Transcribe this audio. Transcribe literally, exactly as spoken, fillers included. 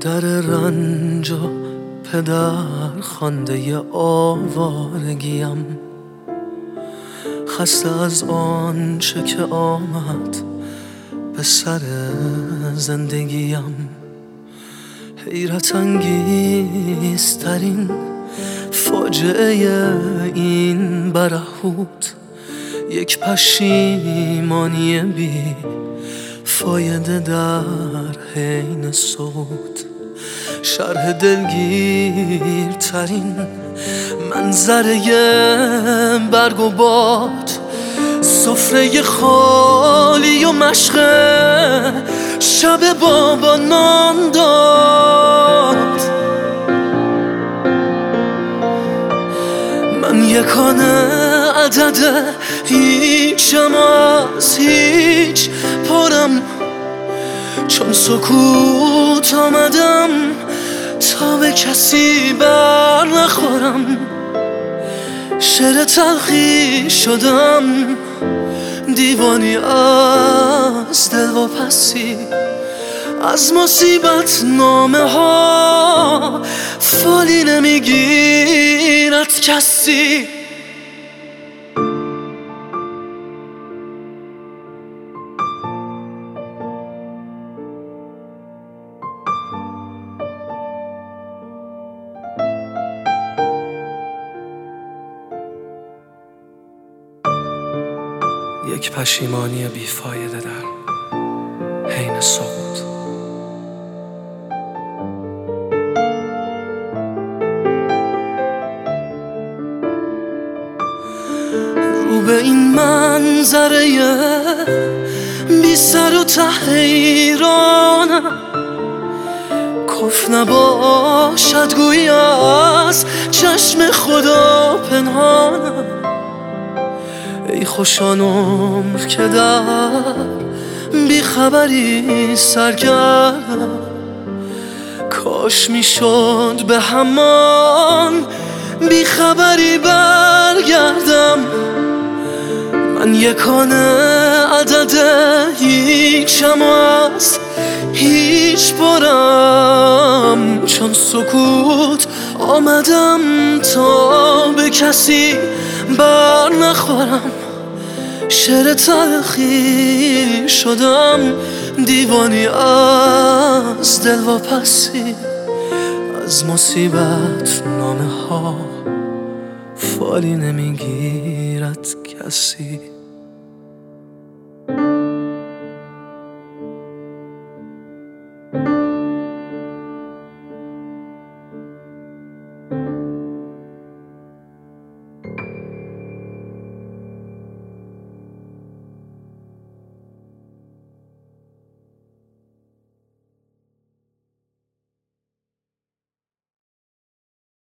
مادر رنج و پدر خوانده آوارگیم، خسته از آنچه که آمد به سر زندگیم. حیرت انگیزترین فاجعه این برهوت یک پشیمانی بی فایده در حین صوت. شرح دلگیرترین منظره برگ و باد، سفره خالی و مشق شب بابا نان داد. من یکانه عدد هیچم از هیچ پرم، چون سکوت آمدم تا به کسی بر نخورم. شعر تلخی شدم، دیوانی از دل و پسی، از مصیبت نامه ها فالی نمیگیرد کسی. یک پشیمانی بیفایده در حین سقوط. رو به این منظره بی سر و ته حیرانم، کف نباشد گویی از چشم خدا پنهانم. ای خوشان عمر که در بیخبری سرگردم، کاش میشد به همان بیخبری برگردم. من یکانه عدد هیچم از هیچ پرم، چون سکوت آمدم تا به کسی بر نخورم. شعر تلخی شدم، دیوانی از دل و پسی، از مصیبت نامه ها فالی نمیگیرد کسی.